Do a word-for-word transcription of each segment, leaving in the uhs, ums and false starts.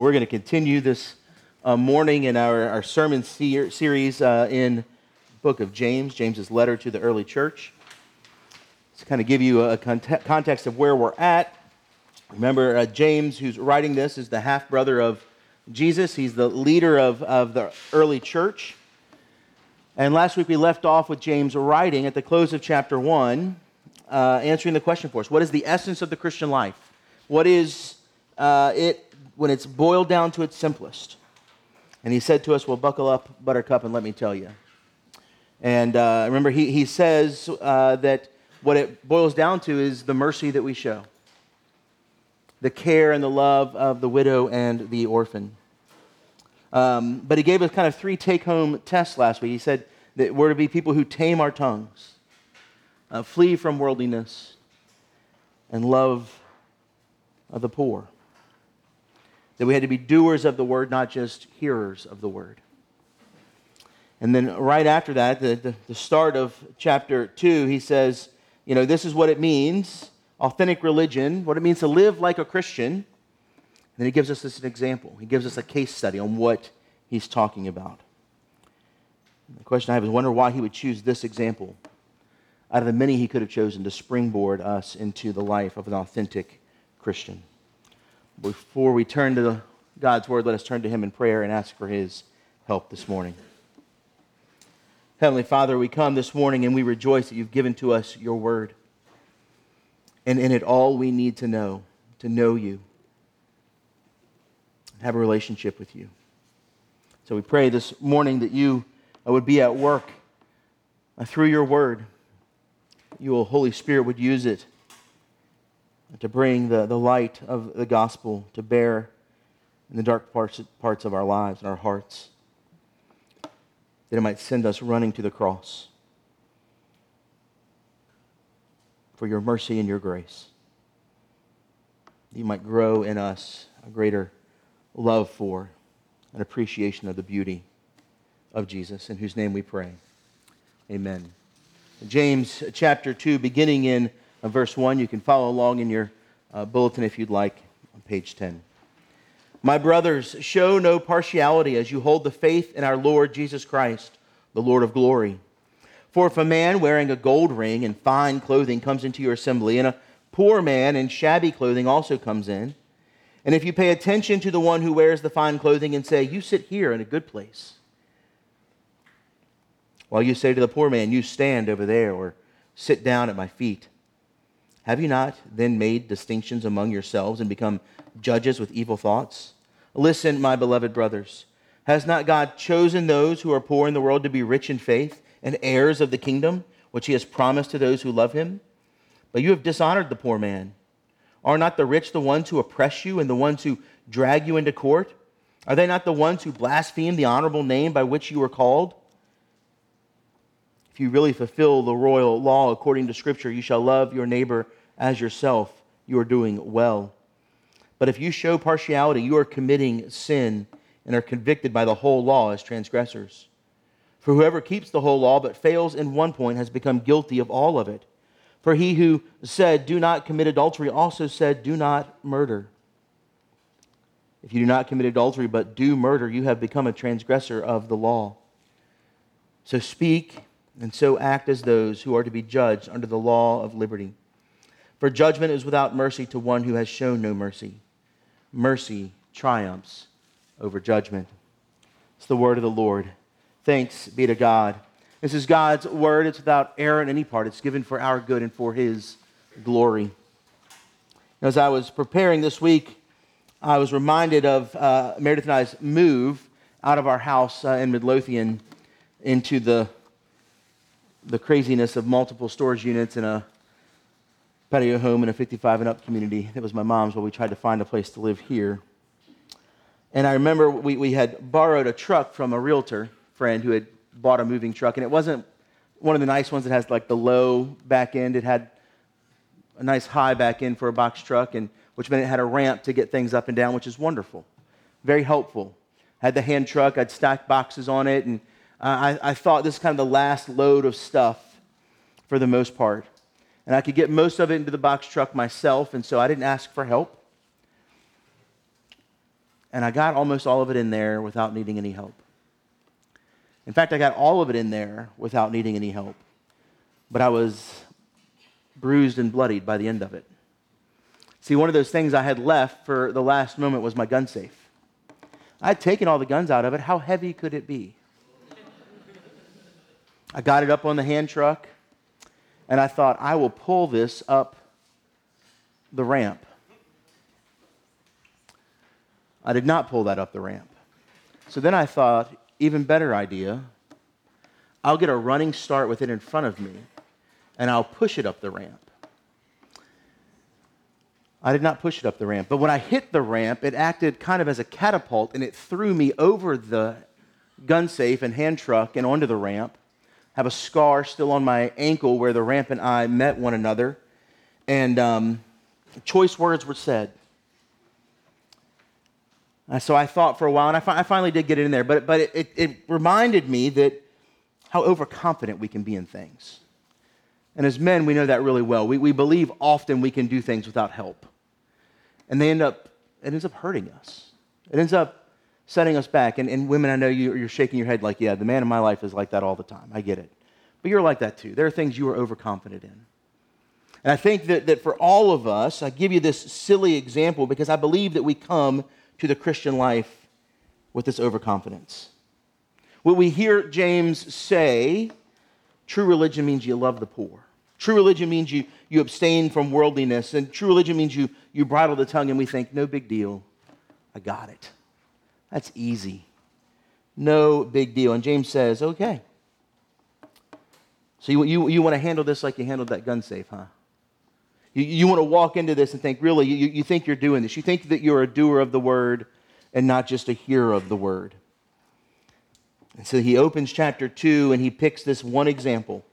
We're going to continue this uh, morning in our, our sermon ser- series uh, in the book of James, James's letter to the early church. To kind of give you a cont- context of where we're at. Remember, uh, James, who's writing this, is the half-brother of Jesus. He's the leader of, of the early church. And last week we left off with James writing at the close of chapter one, uh, answering the question for us. What is the essence of the Christian life? What is uh, it when it's boiled down to its simplest? And he said to us, well, buckle up, buttercup, and let me tell you. And uh, remember, he, he says uh, that what it boils down to is the mercy that we show, the care and the love of the widow and the orphan. Um, but he gave us kind of three take-home tests last week. He said that we're to be people who tame our tongues, uh, flee from worldliness, and love of the poor. That we had to be doers of the word, not just hearers of the word. And then right after that, the, the, the start of chapter two, he says, you know, this is what it means, authentic religion, what it means to live like a Christian. And then he gives us this an example. He gives us a case study on what he's talking about. And the question I have is, I wonder why he would choose this example out of the many he could have chosen to springboard us into the life of an authentic Christian. Before we turn to the, God's word, let us turn to him in prayer and ask for his help this morning. Heavenly Father, we come this morning and we rejoice that you've given to us your word. And in it all we need to know, to know you, have a relationship with you. So we pray this morning that you would be at work through your word. You, Holy Spirit, would use it to bring the, the light of the gospel to bear in the dark parts, parts of our lives and our hearts. That it might send us running to the cross for your mercy and your grace. You might grow in us a greater love for and appreciation of the beauty of Jesus, in whose name we pray. Amen. James chapter two, beginning in uh, verse one. You can follow along in your uh, bulletin if you'd like, on page ten. My brothers, show no partiality as you hold the faith in our Lord Jesus Christ, the Lord of glory. For if a man wearing a gold ring and fine clothing comes into your assembly, and a poor man in shabby clothing also comes in, and if you pay attention to the one who wears the fine clothing and say, you sit here in a good place, while you say to the poor man, you stand over there, or sit down at my feet, have you not then made distinctions among yourselves and become judges with evil thoughts? Listen, my beloved brothers, has not God chosen those who are poor in the world to be rich in faith and heirs of the kingdom, which he has promised to those who love him? But you have dishonored the poor man. Are not the rich the ones who oppress you and the ones who drag you into court? Are they not the ones who blaspheme the honorable name by which you were called? If you really fulfill the royal law according to Scripture, you shall love your neighbor as yourself. You are doing well. But if you show partiality, you are committing sin and are convicted by the whole law as transgressors. For whoever keeps the whole law but fails in one point has become guilty of all of it. For he who said, do not commit adultery, also said, do not murder. If you do not commit adultery but do murder, you have become a transgressor of the law. So speak and so act as those who are to be judged under the law of liberty. For judgment is without mercy to one who has shown no mercy. Mercy triumphs over judgment. It's the word of the Lord. Thanks be to God. This is God's word. It's without error in any part. It's given for our good and for his glory. As I was preparing this week, I was reminded of uh, Meredith and I's move out of our house uh, in Midlothian into the the craziness of multiple storage units in a patio home in a fifty-five and up community. That was my mom's while we tried to find a place to live here. And I remember we, we had borrowed a truck from a realtor friend who had bought a moving truck, and it wasn't one of the nice ones that has like the low back end. It had a nice high back end for a box truck, and which meant it had a ramp to get things up and down, which is wonderful, very helpful. Had the hand truck, I'd stack boxes on it, and I, I thought this is kind of the last load of stuff for the most part. And I could get most of it into the box truck myself, and so I didn't ask for help. and I got almost all of it in there without needing any help. In fact, I got all of it in there without needing any help. But I was bruised and bloodied by the end of it. See, one of those things I had left for the last moment was my gun safe. I had taken all the guns out of it. How heavy could it be? I got it up on the hand truck, and I thought, I will pull this up the ramp. I did not pull that up the ramp. So then I thought, even better idea, I'll get a running start with it in front of me, and I'll push it up the ramp. I did not push it up the ramp, but when I hit the ramp, it acted kind of as a catapult, and it threw me over the gun safe and hand truck and onto the ramp. I have a scar still on my ankle where the ramp and I met one another, and um, choice words were said. Uh, so I thought for a while, and I, fi- I finally did get it in there, but, but it, it, it reminded me that how overconfident we can be in things. And as men, we know that really well. We, we believe often we can do things without help. And they end up, it ends up hurting us. It ends up setting us back. And, and women, I know you, you're shaking your head like, yeah, the man in my life is like that all the time. I get it. But you're like that too. There are things you are overconfident in. And I think that, that for all of us, I give you this silly example because I believe that we come to the Christian life with this overconfidence. What we hear James say, true religion means you love the poor. True religion means you, you abstain from worldliness. And true religion means you, you bridle the tongue, and we think, no big deal. I got it. That's easy. No big deal. And James says, okay. So you, you, you want to handle this like you handled that gun safe, huh? You, you want to walk into this and think, really, you, you think you're doing this. You think that you're a doer of the word and not just a hearer of the word. And so he opens chapter two and he picks this one example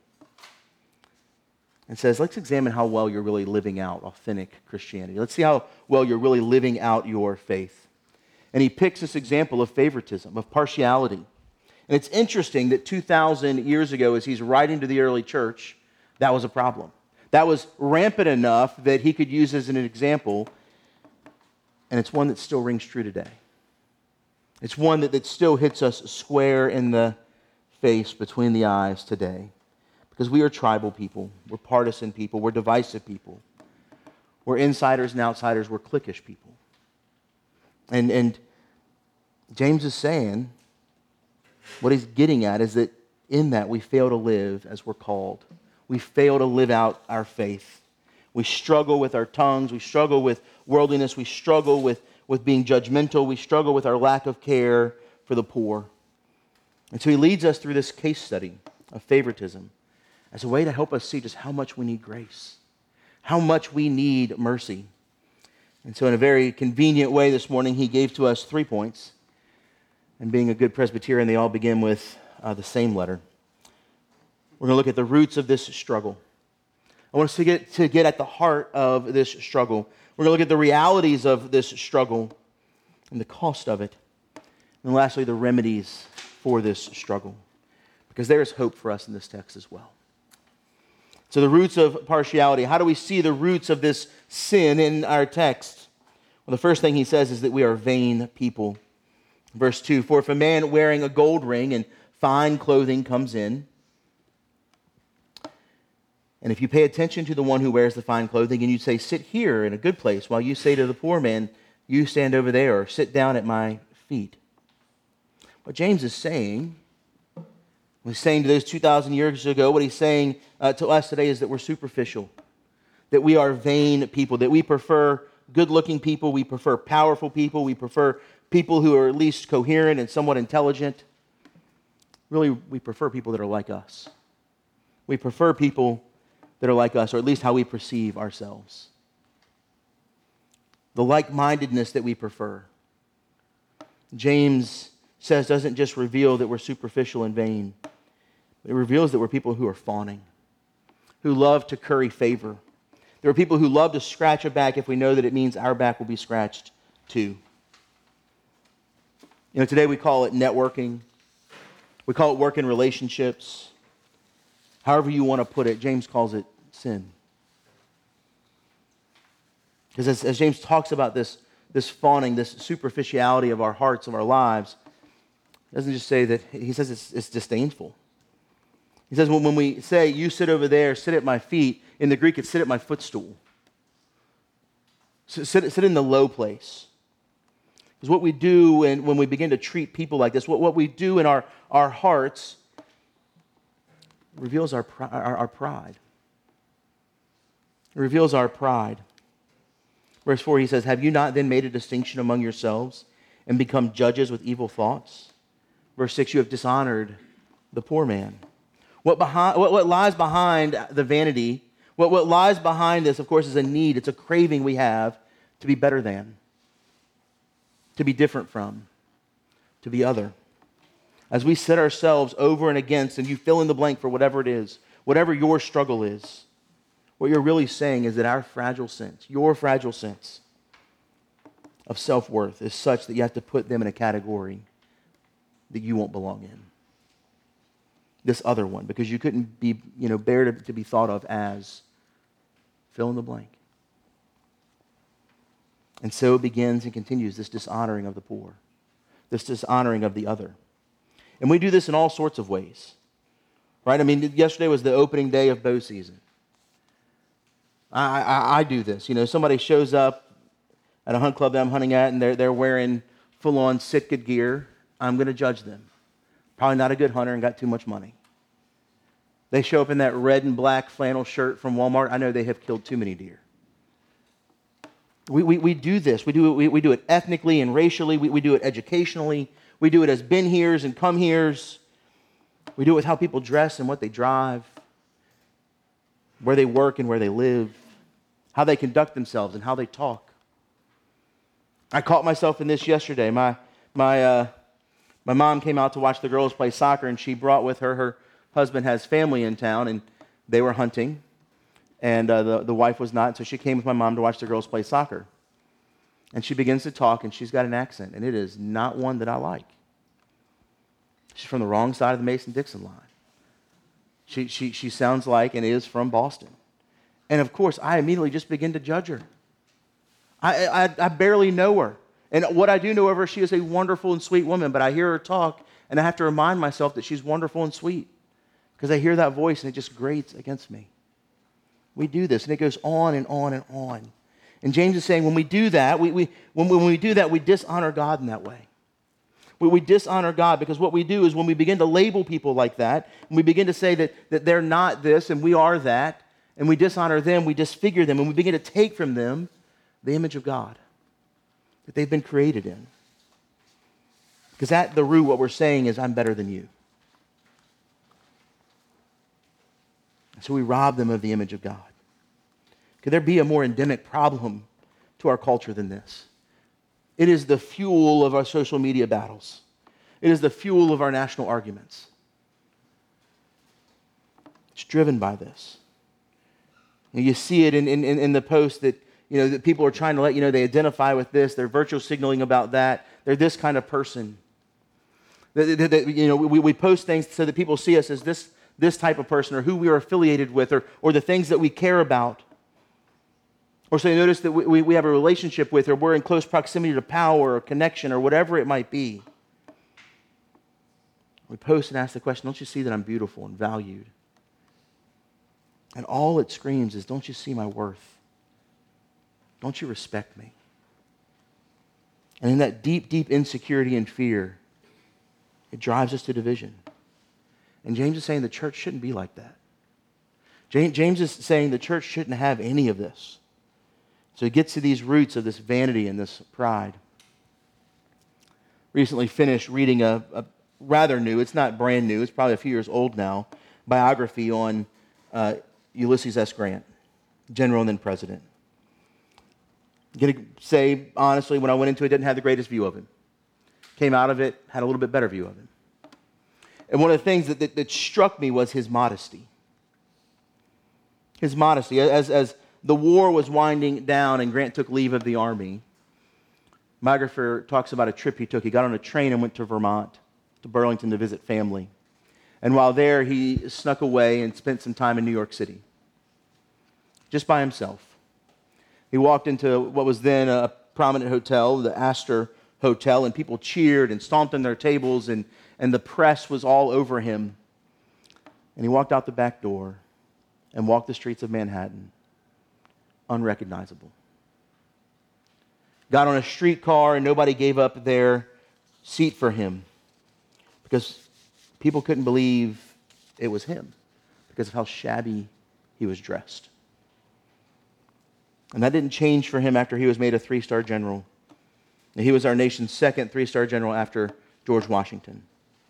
and says, let's examine how well you're really living out authentic Christianity. Let's see how well you're really living out your faith. And he picks this example of favoritism, of partiality. And it's interesting that two thousand years ago, as he's writing to the early church, that was a problem. That was rampant enough that he could use as an example, and it's one that still rings true today. It's one that, that still hits us square in the face, between the eyes today. Because we are tribal people, we're partisan people, we're divisive people. We're insiders and outsiders, we're cliquish people. And, and James is saying, what he's getting at is that in that we fail to live as we're called. We fail to live out our faith. We struggle with our tongues, we struggle with worldliness, we struggle with with being judgmental. We struggle with our lack of care for the poor. And so he leads us through this case study of favoritism as a way to help us see just how much we need grace, how much we need mercy. And so in a very convenient way this morning, he gave to us three points. And being a good Presbyterian, they all begin with uh, the same letter. We're going to look at the roots of this struggle. I want us to get, to get at the heart of this struggle. We're going to look at the realities of this struggle and the cost of it. And lastly, the remedies for this struggle. Because there is hope for us in this text as well. So the roots of partiality. How do we see the roots of this sin in our text? Well, the first thing he says is that we are vain people. Verse two, for if a man wearing a gold ring and fine clothing comes in, and if you pay attention to the one who wears the fine clothing and you say, sit here in a good place, while you say to the poor man, you stand over there, or sit down at my feet. What James is saying, what he's saying to those two thousand years ago, what he's saying uh, to us today is that we're superficial, that we are vain people, that we prefer good-looking people, we prefer powerful people, we prefer people who are at least coherent and somewhat intelligent. Really, we prefer people that are like us. We prefer people that are like us, or at least how we perceive ourselves. The like-mindedness that we prefer. James says doesn't just reveal that we're superficial and vain. It reveals that we're people who are fawning, who love to curry favor. There are people who love to scratch a back if we know that it means our back will be scratched too. You know, today we call it networking. We call it work in relationships. However you want to put it, James calls it sin. Because as, as James talks about this this fawning, this superficiality of our hearts, of our lives, he doesn't just say that, he says it's, it's disdainful. He says when, when we say, you sit over there, sit at my feet, in the Greek it's sit at my footstool. Sit, sit, sit in the low place. Because what we do when, when we begin to treat people like this, what, what we do in our, our hearts reveals our, our, our pride. It reveals our pride. Verse four, he says, have you not then made a distinction among yourselves and become judges with evil thoughts? Verse six, you have dishonored the poor man. What, behind, what, what lies behind the vanity, what, what lies behind this, of course, is a need. It's a craving we have to be better than, to be different from, to be other. As we set ourselves over and against, and you fill in the blank for whatever it is, whatever your struggle is, what you're really saying is that our fragile sense, your fragile sense of self-worth is such that you have to put them in a category that you won't belong in. This other one, because you couldn't be, you know, bear to, to be thought of as fill in the blank. And so it begins and continues, this dishonoring of the poor, this dishonoring of the other. And we do this in all sorts of ways, right? I mean, yesterday was the opening day of bow season. I, I, I do this. You know, somebody shows up at a hunt club that I'm hunting at, and they're, they're wearing full-on Sitka gear. I'm going to judge them. Probably not a good hunter and got too much money. They show up in that red and black flannel shirt from Walmart. I know they have killed too many deer. We, we, we do this. We do it, we, we do it ethnically and racially. We, we do it educationally. We do it as been heres and come heres. We do it with how people dress and what they drive, where they work and where they live, how they conduct themselves and how they talk. I caught myself in this yesterday. My my uh, my mom came out to watch the girls play soccer, and she brought with her, her husband has family in town, and they were hunting, and uh, the, the wife was not, so she came with my mom to watch the girls play soccer. And she begins to talk, and she's got an accent, and it is not one that I like. She's from the wrong side of the Mason-Dixon line. She, she, she sounds like and is from Boston. And of course, I immediately just begin to judge her. I, I, I barely know her. And what I do know of her, she is a wonderful and sweet woman, but I hear her talk, and I have to remind myself that she's wonderful and sweet, because I hear that voice, and it just grates against me. We do this, and it goes on and on and on. And James is saying when we do that, we, we, when, when we do that, we dishonor God in that way. We, we dishonor God because what we do is when we begin to label people like that, and we begin to say that, that they're not this and we are that, and we dishonor them, we disfigure them, and we begin to take from them the image of God that they've been created in. Because at the root, what we're saying is, I'm better than you. And so we rob them of the image of God. Could there be a more endemic problem to our culture than this? It is the fuel of our social media battles. It is the fuel of our national arguments. It's driven by this. And you see it in, in, in the post that, you know, that people are trying to let you know they identify with this. They're virtual signaling about that. They're this kind of person. That, that, that, you know, we, we post things so that people see us as this, this type of person, or who we are affiliated with, or, or the things that we care about. Or so they notice that we, we have a relationship with, or we're in close proximity to power or connection or whatever it might be. We post and ask the question, don't you see that I'm beautiful and valued? And all it screams is, don't you see my worth? Don't you respect me? And in that deep, deep insecurity and fear, it drives us to division. And James is saying the church shouldn't be like that. James is saying the church shouldn't have any of this. So he gets to these roots of this vanity and this pride. Recently finished reading a, a rather new, it's not brand new, it's probably a few years old now, biography on uh, Ulysses S. Grant, general and then president. I'm going to say, honestly, when I went into it, didn't have the greatest view of him. Came out of it, had a little bit better view of him. And one of the things that, that, that struck me was his modesty. His modesty. As, as the war was winding down and Grant took leave of the army, biographer talks about a trip he took. He got on a train and went to Vermont, to Burlington, to visit family. And while there, he snuck away and spent some time in New York City, just by himself. He walked into what was then a prominent hotel, the Astor Hotel, and people cheered and stomped on their tables, and, and the press was all over him. And he walked out the back door and walked the streets of Manhattan, unrecognizable. Got on a streetcar, and nobody gave up their seat for him because people couldn't believe it was him because of how shabby he was dressed. And that didn't change for him after he was made a three-star general. And he was our nation's second three-star general after George Washington.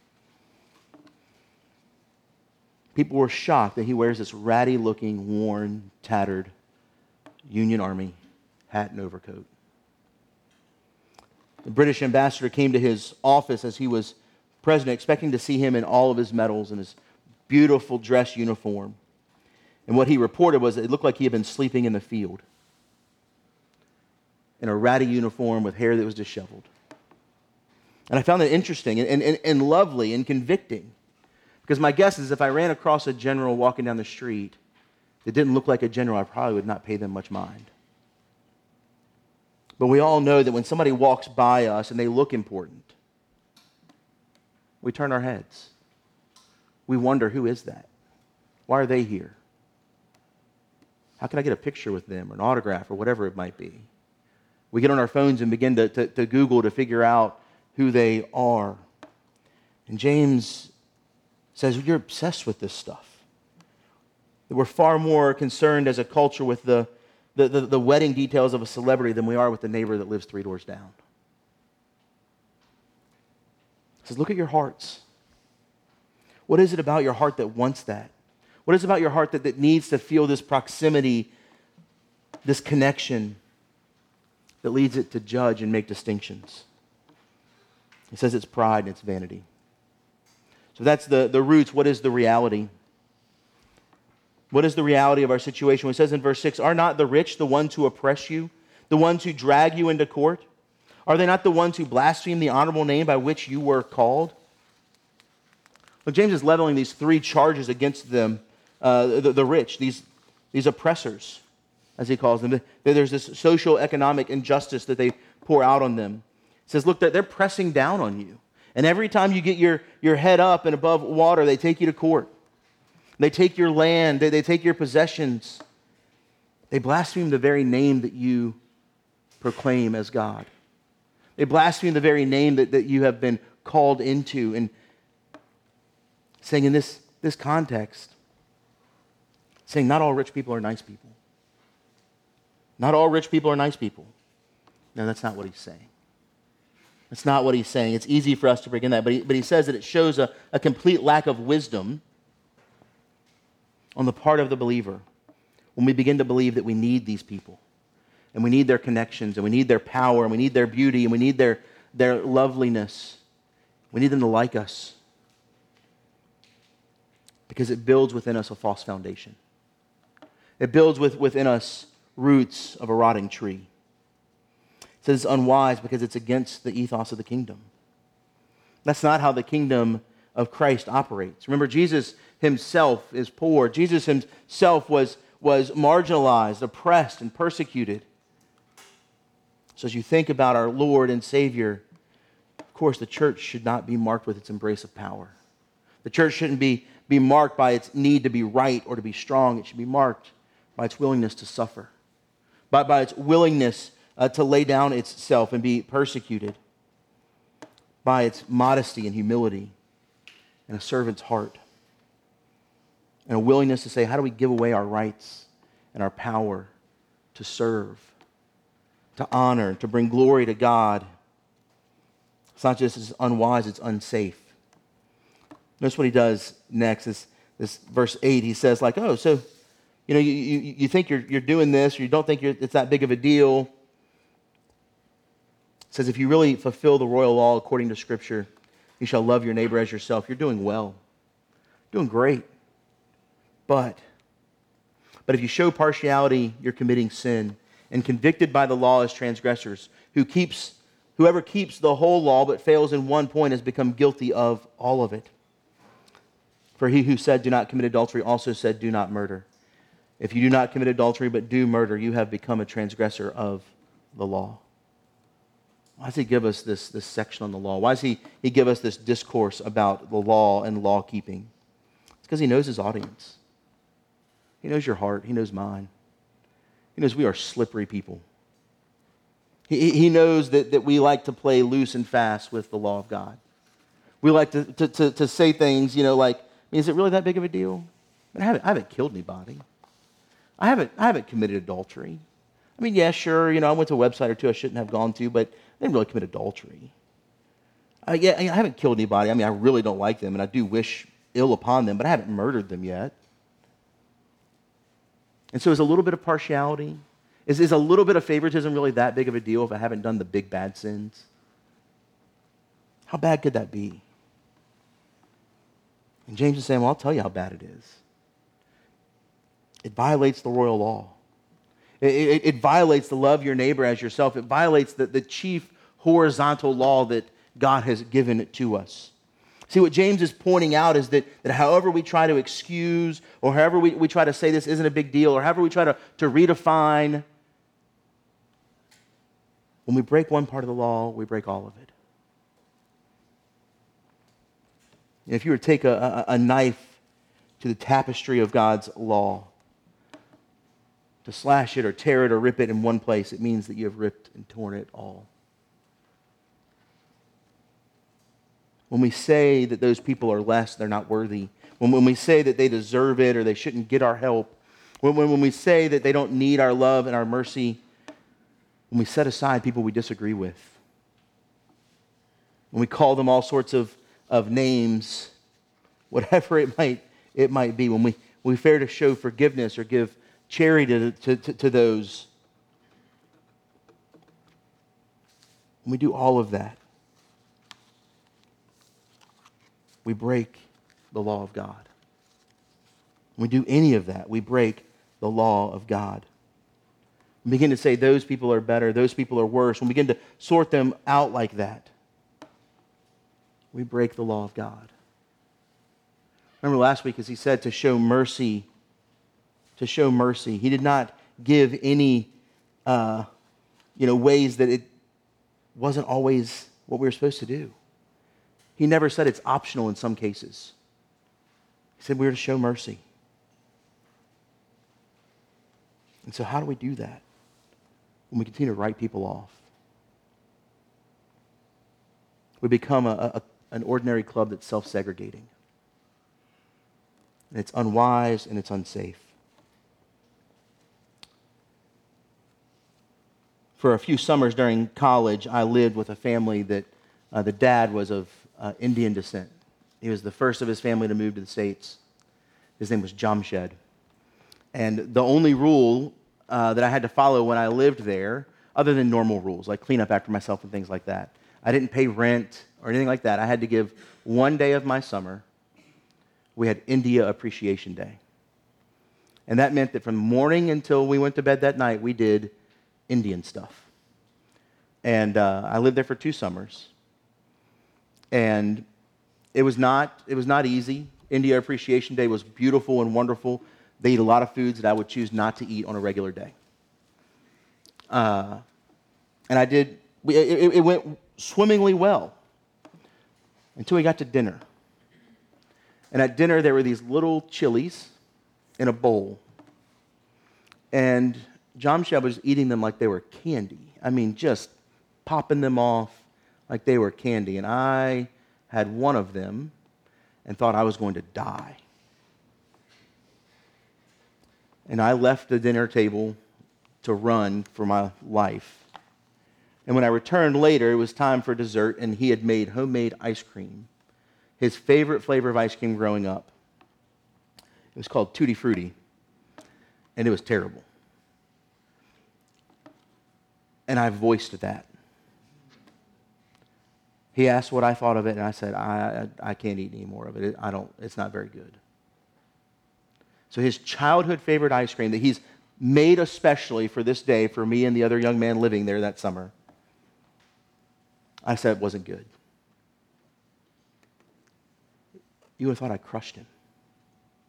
People were shocked that he wears this ratty-looking, worn, tattered Union Army hat and overcoat. The British ambassador came to his office as he was president, expecting to see him in all of his medals and his beautiful dress uniform. And what he reported was that it looked like he had been sleeping in the field in a ratty uniform with hair that was disheveled. And I found that interesting and, and, and lovely and convicting, because my guess is if I ran across a general walking down the street that didn't look like a general, I probably would not pay them much mind. But we all know that when somebody walks by us and they look important, we turn our heads. We wonder, who is that? Why are they here? How can I get a picture with them or an autograph or whatever it might be? We get on our phones and begin to, to, to Google to figure out who they are. And James says, you're obsessed with this stuff. That we're far more concerned as a culture with the The, the, the wedding details of a celebrity than we are with the neighbor that lives three doors down. He says, look at your hearts. What is it about your heart that wants that? What is it about your heart that, that needs to feel this proximity, this connection that leads it to judge and make distinctions? He says it's pride and it's vanity. So that's the, the roots. What is the reality? What is the reality of our situation? It says in verse six, are not the rich the ones who oppress you, the ones who drag you into court? Are they not the ones who blaspheme the honorable name by which you were called? Look, James is leveling these three charges against them, uh, the, the rich, these, these oppressors, as he calls them. There's this social economic injustice that they pour out on them. He says, look, they're pressing down on you. And every time you get your, your head up and above water, they take you to court. They take your land. They, they take your possessions. They blaspheme the very name that you proclaim as God. They blaspheme the very name that, that you have been called into. And saying in this, this context, saying not all rich people are nice people. Not all rich people are nice people. No, that's not what he's saying. That's not what he's saying. It's easy for us to bring in that, but he, but he says that it shows a, a complete lack of wisdom on the part of the believer when we begin to believe that we need these people and we need their connections and we need their power and we need their beauty and we need their, their loveliness. We need them to like us because it builds within us a false foundation. It builds with, within us roots of a rotting tree. It says it's unwise because it's against the ethos of the kingdom. That's not how the kingdom of Christ operates. Remember, Jesus himself is poor. Jesus himself was, was marginalized, oppressed, and persecuted. So as you think about our Lord and Savior, of course, the church should not be marked with its embrace of power. The church shouldn't be, be marked by its need to be right or to be strong. It should be marked by its willingness to suffer, by, by its willingness uh, to lay down itself and be persecuted, by its modesty and humility and a servant's heart, and a willingness to say, how do we give away our rights and our power to serve, to honor, to bring glory to God? It's not just it's unwise, it's unsafe. Notice what he does next, is this verse eight. He says, like, oh, so, you know, you, you, you think you're, you're doing this, or you don't think you're, it's that big of a deal. It says, if you really fulfill the royal law according to Scripture, you shall love your neighbor as yourself. You're doing well. Doing great. But, but if you show partiality, you're committing sin, and convicted by the law as transgressors. Who keeps, whoever keeps the whole law but fails in one point has become guilty of all of it. For he who said, do not commit adultery, also said, do not murder. If you do not commit adultery but do murder, you have become a transgressor of the law. Why does he give us this, this section on the law? Why does he, he give us this discourse about the law and law keeping? It's because he knows his audience. He knows your heart. He knows mine. He knows we are slippery people. He, he knows that, that we like to play loose and fast with the law of God. We like to, to, to, to say things, you know, like, I mean, is it really that big of a deal? I, mean, I, haven't, I haven't killed anybody. I haven't, I haven't committed adultery. I mean, yeah, sure, you know, I went to a website or two I shouldn't have gone to, but I didn't really commit adultery. I, yeah, I haven't killed anybody. I mean, I really don't like them, and I do wish ill upon them, but I haven't murdered them yet. And so is a little bit of partiality, is, is a little bit of favoritism really that big of a deal if I haven't done the big bad sins? How bad could that be? And James is saying, well, I'll tell you how bad it is. It violates the royal law. It, it, it violates the love your neighbor as yourself. It violates the, the chief horizontal law that God has given to us. See, what James is pointing out is that, that however we try to excuse, or however we, we try to say this isn't a big deal, or however we try to, to redefine, when we break one part of the law, we break all of it. If you were to take a, a, a knife to the tapestry of God's law, to slash it or tear it or rip it in one place, it means that you have ripped and torn it all. When we say that those people are less, they're not worthy, when, when we say that they deserve it or they shouldn't get our help, when, when, when we say that they don't need our love and our mercy, when we set aside people we disagree with, when we call them all sorts of, of names, whatever it might, it might be, when we, when we fail to show forgiveness or give charity to, to, to those, when we do all of that, we break the law of God. When we do any of that, we break the law of God. We begin to say those people are better, those people are worse. When we begin to sort them out like that, we break the law of God. Remember last week as he said to show mercy, to show mercy. He did not give any uh, you know, ways that it wasn't always what we were supposed to do. He never said it's optional in some cases. He said we're to show mercy. And so how do we do that? When we continue to write people off. We become a, a, an ordinary club that's self-segregating. And it's unwise and it's unsafe. For a few summers during college, I lived with a family that uh, the dad was of uh, Indian descent. He was the first of his family to move to the States. His name was Jamshed. And the only rule uh, that I had to follow when I lived there, other than normal rules, like clean up after myself and things like that, I didn't pay rent or anything like that. I had to give one day of my summer. We had India Appreciation Day. And that meant that from morning until we went to bed that night, we did Indian stuff. And uh, I lived there for two summers. And it was not it was not easy. India Appreciation Day was beautiful and wonderful. They eat a lot of foods that I would choose not to eat on a regular day. Uh, and I did, it, it went swimmingly well until we got to dinner. And at dinner, there were these little chilies in a bowl. And Jamshed was eating them like they were candy. I mean, just popping them off like they were candy. And I had one of them and thought I was going to die. And I left the dinner table to run for my life. And when I returned later, it was time for dessert, and he had made homemade ice cream. His favorite flavor of ice cream growing up. It was called Tutti Frutti, and it was terrible. And I voiced that. He asked what I thought of it, and I said, I, I, I can't eat any more of it. I don't, it's not very good. So his childhood favorite ice cream that he's made especially for this day for me and the other young man living there that summer, I said it wasn't good. You would have thought I crushed him.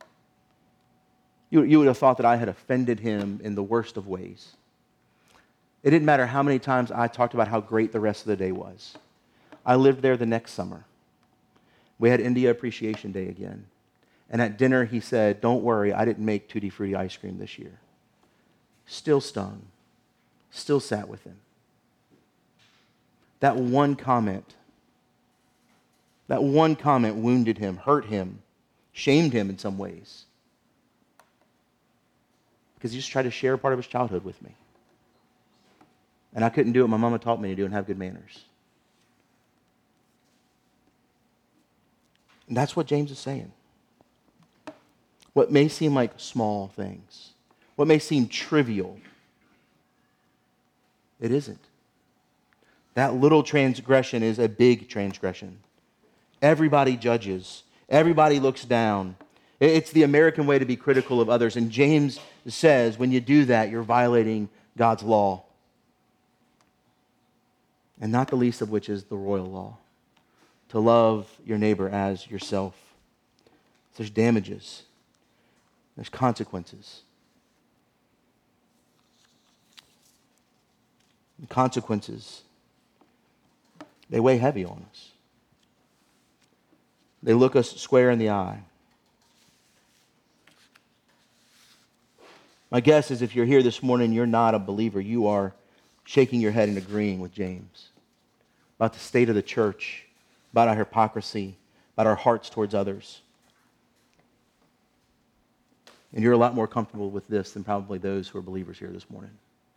You, you would have thought that I had offended him in the worst of ways. It didn't matter how many times I talked about how great the rest of the day was. I lived there the next summer. We had India Appreciation Day again. And at dinner, he said, don't worry, I didn't make Tutti Frutti ice cream this year. Still stung. Still sat with him. That one comment, that one comment wounded him, hurt him, shamed him in some ways. Because he just tried to share a part of his childhood with me. And I couldn't do what my mama taught me to do and have good manners. And that's what James is saying. What may seem like small things, what may seem trivial, it isn't. That little transgression is a big transgression. Everybody judges. Everybody looks down. It's the American way to be critical of others. And James says when you do that, you're violating God's law. And not the least of which is the royal law. To love your neighbor as yourself. There's damages. There's consequences. And consequences, they weigh heavy on us. They look us square in the eye. My guess is if you're here this morning, you're not a believer. You are shaking your head and agreeing with James about the state of the church, about our hypocrisy, about our hearts towards others. And you're a lot more comfortable with this than probably those who are believers here this morning.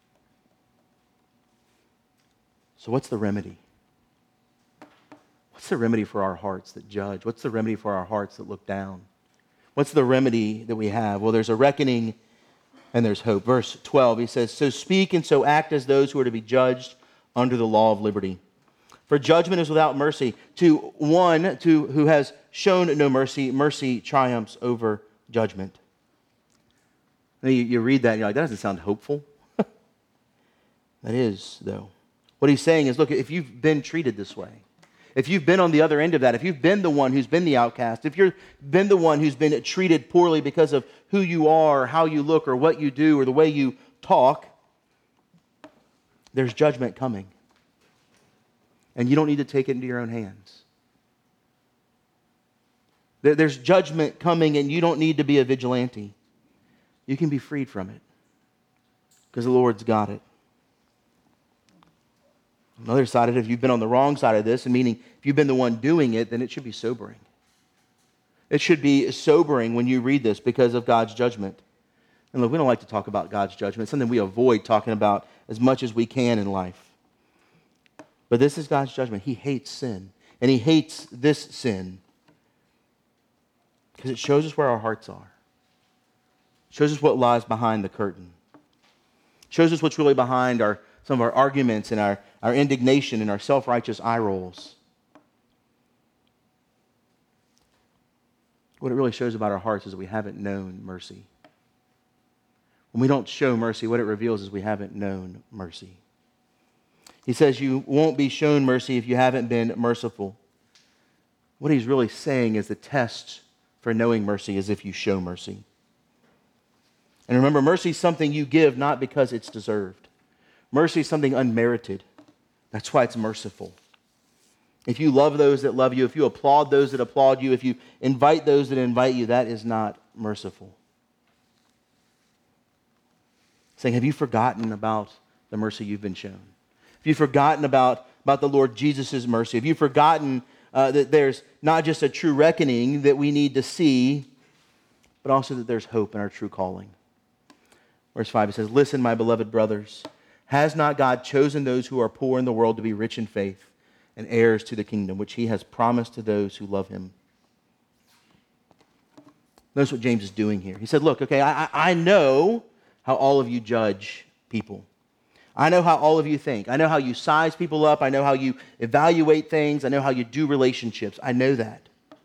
So what's the remedy? What's the remedy for our hearts that judge? What's the remedy for our hearts that look down? What's the remedy that we have? Well, there's a reckoning and there's hope. Verse twelve, he says, so speak and so act as those who are to be judged under the law of liberty. For judgment is without mercy. To one to who has shown no mercy, mercy triumphs over judgment. You, you read that and you're like, that doesn't sound hopeful. That is, though. What he's saying is, look, if you've been treated this way, if you've been on the other end of that, if you've been the one who's been the outcast, if you've been the one who's been treated poorly because of who you are, or how you look, or what you do, or the way you talk, there's judgment coming. And you don't need to take it into your own hands. There's judgment coming, and you don't need to be a vigilante. You can be freed from it because the Lord's got it. Another side of it, if you've been on the wrong side of this, and meaning if you've been the one doing it, then it should be sobering. It should be sobering when you read this because of God's judgment. And look, we don't like to talk about God's judgment. It's something we avoid talking about as much as we can in life. But this is God's judgment. He hates sin. And he hates this sin because it shows us where our hearts are. It shows us what lies behind the curtain. It shows us what's really behind our some of our arguments and our, our indignation and our self-righteous eye rolls. What it really shows about our hearts is that we haven't known mercy. When we don't show mercy, what it reveals is we haven't known mercy. He says you won't be shown mercy if you haven't been merciful. What he's really saying is the test for knowing mercy is if you show mercy. And remember, mercy is something you give not because it's deserved. Mercy is something unmerited. That's why it's merciful. If you love those that love you, if you applaud those that applaud you, if you invite those that invite you, that is not merciful. Saying, have you forgotten about the mercy you've been shown? Have you forgotten about, about the Lord Jesus' mercy? Have you forgotten uh, that there's not just a true reckoning that we need to see, but also that there's hope in our true calling? Verse five, it says, listen, my beloved brothers, has not God chosen those who are poor in the world to be rich in faith and heirs to the kingdom, which he has promised to those who love him? Notice what James is doing here. He said, look, okay, I, I know how all of you judge people. I know how all of you think. I know how you size people up. I know how you evaluate things. I know how you do relationships. I know that.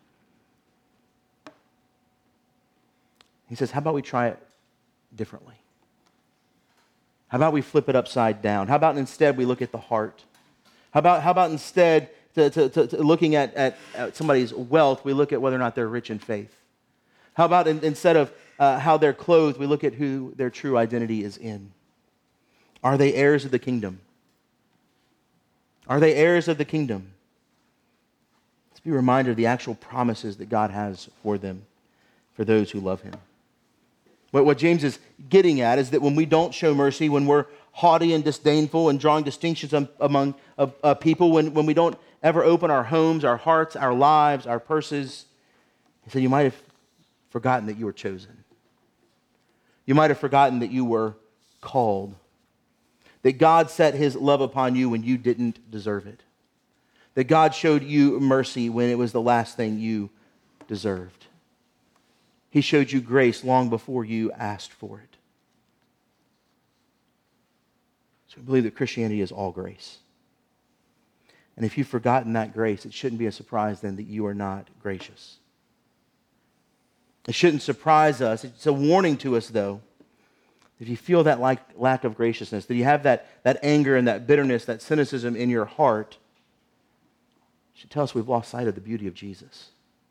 He says, how about we try it differently? How about we flip it upside down? How about instead we look at the heart? How about, how about instead to, to, to, to looking at, at, at somebody's wealth, we look at whether or not they're rich in faith? How about in, instead of uh, how they're clothed, we look at who their true identity is in? Are they heirs of the kingdom? Are they heirs of the kingdom? Let's be reminded of the actual promises that God has for them, for those who love him. What, what James is getting at is that when we don't show mercy, when we're haughty and disdainful and drawing distinctions among uh, uh, people, when, when we don't ever open our homes, our hearts, our lives, our purses, he said you might have forgotten that you were chosen. You might have forgotten that you were called. That God set his love upon you when you didn't deserve it. That God showed you mercy when it was the last thing you deserved. He showed you grace long before you asked for it. So we believe that Christianity is all grace. And if you've forgotten that grace, it shouldn't be a surprise then that you are not gracious. It shouldn't surprise us. It's a warning to us, though. If you feel that like lack of graciousness, that you have that, that anger and that bitterness, that cynicism in your heart, it should tell us we've lost sight of the beauty of Jesus.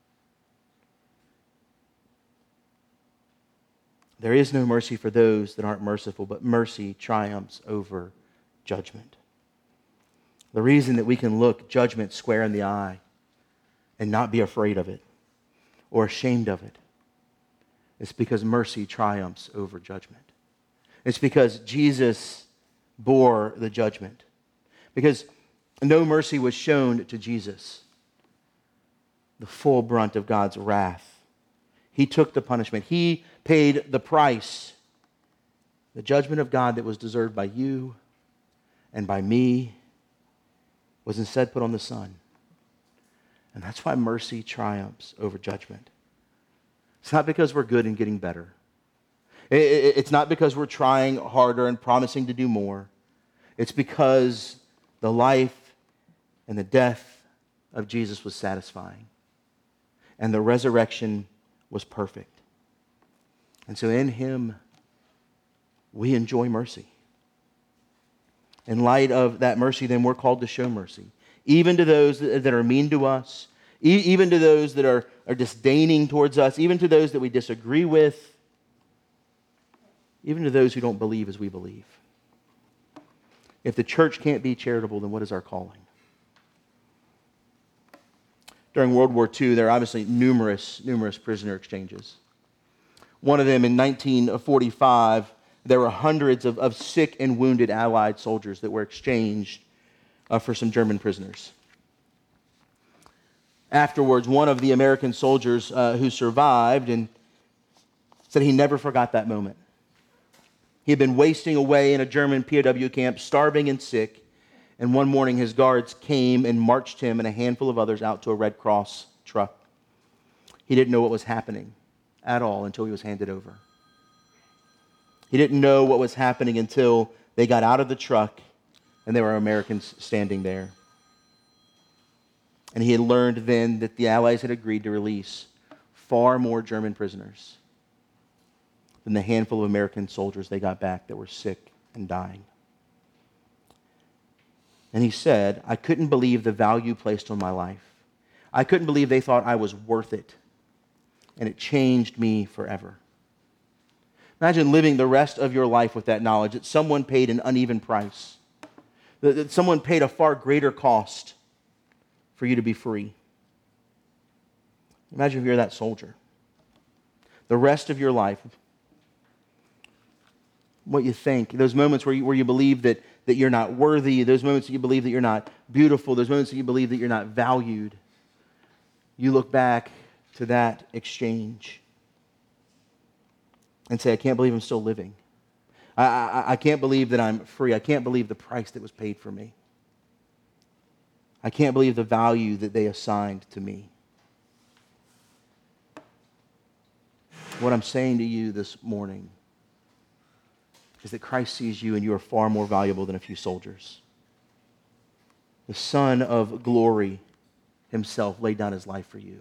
There is no mercy for those that aren't merciful, but mercy triumphs over judgment. The reason that we can look judgment square in the eye and not be afraid of it or ashamed of it is because mercy triumphs over judgment. It's because Jesus bore the judgment. Because no mercy was shown to Jesus. The full brunt of God's wrath. He took the punishment. He paid the price. The judgment of God that was deserved by you and by me was instead put on the Son. And that's why mercy triumphs over judgment. It's not because we're good and getting better. It's not because we're trying harder and promising to do more. It's because the life and the death of Jesus was satisfying. And the resurrection was perfect. And so in him, we enjoy mercy. In light of that mercy, then we're called to show mercy. Even to those that are mean to us, even to those that are, are disdaining towards us, even to those that we disagree with, even to those who don't believe as we believe. If the church can't be charitable, then what is our calling? During World War Two, there are obviously numerous, numerous prisoner exchanges. One of them in nineteen forty-five, there were hundreds of, of sick and wounded Allied soldiers that were exchanged uh, for some German prisoners. Afterwards, one of the American soldiers uh, who survived and said he never forgot that moment. He had been wasting away in a German P O W camp, starving and sick, and one morning his guards came and marched him and a handful of others out to a Red Cross truck. He didn't know what was happening at all until he was handed over. He didn't know what was happening until they got out of the truck and there were Americans standing there. And he had learned then that the Allies had agreed to release far more German prisoners than the handful of American soldiers they got back that were sick and dying. And he said, I couldn't believe the value placed on my life. I couldn't believe they thought I was worth it. And it changed me forever. Imagine living the rest of your life with that knowledge that someone paid an uneven price. That someone paid a far greater cost for you to be free. Imagine if you're that soldier. The rest of your life, what you think, those moments where you, where you believe that, that you're not worthy, those moments that you believe that you're not beautiful, those moments that you believe that you're not valued, you look back to that exchange and say, I can't believe I'm still living. I, I, I can't believe that I'm free. I can't believe the price that was paid for me. I can't believe the value that they assigned to me. What I'm saying to you this morning is that Christ sees you and you are far more valuable than a few soldiers. The Son of glory himself laid down his life for you.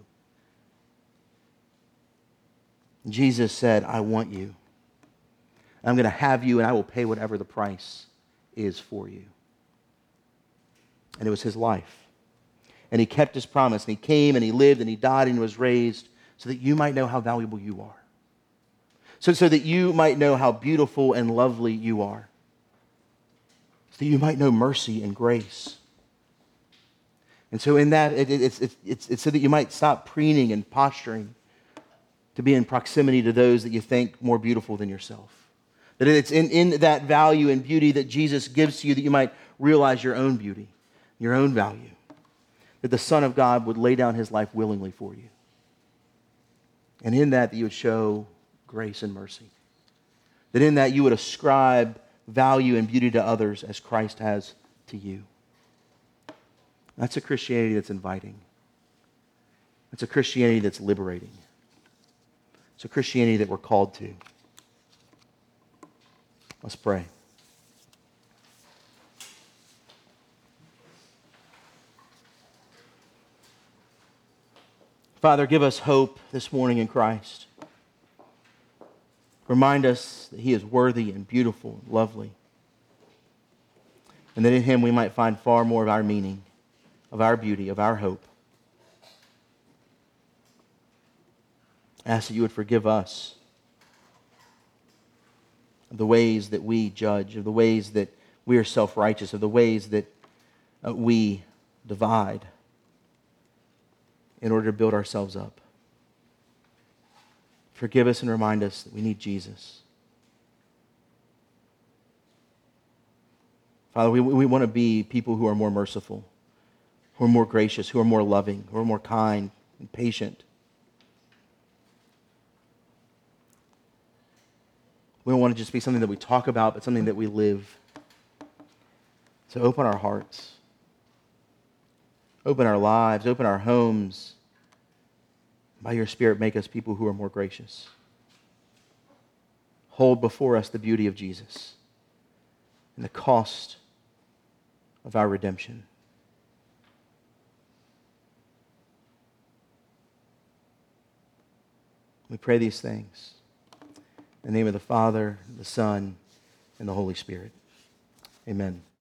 Jesus said, I want you. I'm going to have you and I will pay whatever the price is for you. And it was his life. And he kept his promise. And he came and he lived and he died and he was raised so that you might know how valuable you are. So, so that you might know how beautiful and lovely you are. so that you might know mercy and grace. And so in that, it, it, it's, it's, it's so that you might stop preening and posturing to be in proximity to those that you think more beautiful than yourself. That it's in, in that value and beauty that Jesus gives to you that you might realize your own beauty, your own value. That the Son of God would lay down his life willingly for you. And in that, that you would show grace and mercy. That in that you would ascribe value and beauty to others as Christ has to you. That's a Christianity that's inviting. It's a Christianity that's liberating. It's a Christianity that we're called to. Let's pray. Father, give us hope this morning in Christ. Remind us that he is worthy and beautiful and lovely. And that in him we might find far more of our meaning, of our beauty, of our hope. I ask that you would forgive us of the ways that we judge, of the ways that we are self-righteous, of the ways that uh, we divide in order to build ourselves up. Forgive us and remind us that we need Jesus. Father, we, we want to be people who are more merciful, who are more gracious, who are more loving, who are more kind and patient. We don't want to just be something that we talk about, but something that we live. So open our hearts. Open our lives. Open our homes. By your Spirit, make us people who are more gracious. Hold before us the beauty of Jesus and the cost of our redemption. We pray these things in the name of the Father, the Son, and the Holy Spirit. Amen.